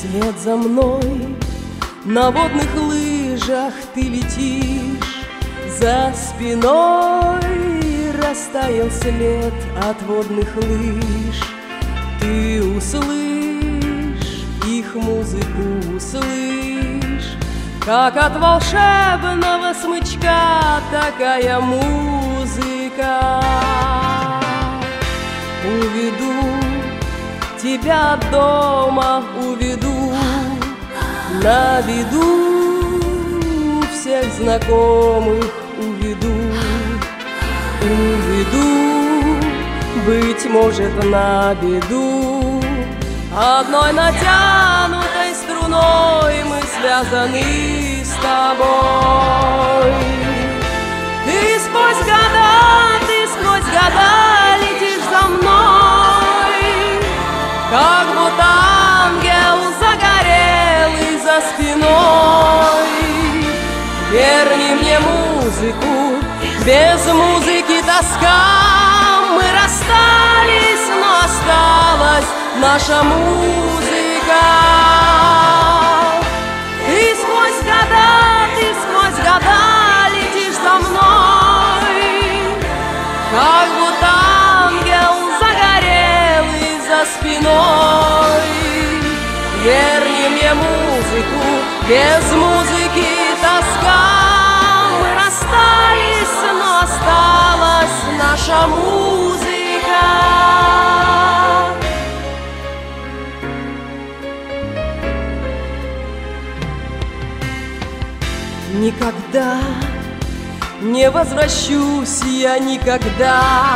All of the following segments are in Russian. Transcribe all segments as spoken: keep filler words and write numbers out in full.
Вслед за мной на водных лыжах ты летишь, за спиной растаял след от водных лыж. Ты услышь их музыку, услышь, как от волшебного смычка такая музыка. Уведу тебя от дома, уведу, на виду всех знакомых уведу, уведу, быть может, на беду. Одной натянутой струной мы связаны с тобой. Ты сквозь года, ты сквозь года летишь за мной, как будто ангел загорелый за спиной. Верни мне музыку, без музыки тоска. Мы расстались, но осталась наша музыка. Ты сквозь года, ты сквозь года летишь за мной, как будто ангел загорелый за спиной. Верни мне музыку, без музыки тоска. Мы расстались, но осталась наша музыка. Никогда не возвращусь я, никогда,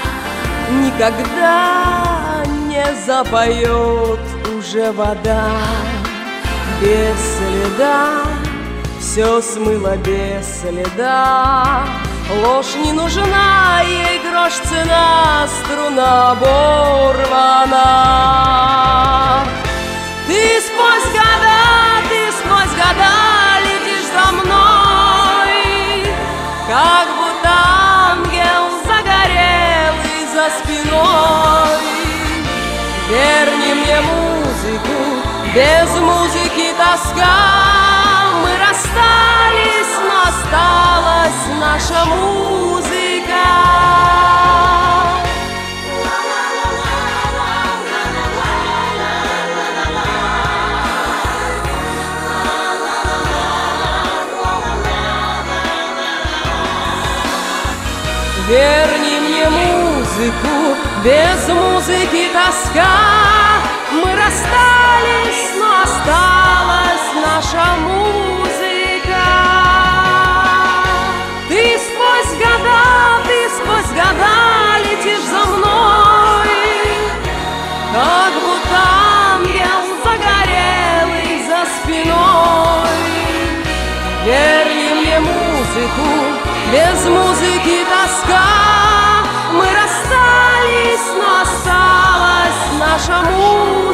никогда не запоет уже вода. Без следа все смыло, без следа. Ложь не нужна, ей грош цена, струна оборвана. Ты сквозь года, ты сквозь года летишь за мной, как будто ангел загорелый за спиной. Верни мне музыку, без музыки тоска. Мы расстались, но осталась наша музыка. Верни мне музыку, без музыки тоска. Мы расстались, но осталась наша музыка. Ты сквозь года, ты сквозь года летишь за мной, как будто ангел загорелый за спиной. Верни мне музыку, без музыки тоска. Мы расстались, но осталась наша музыка.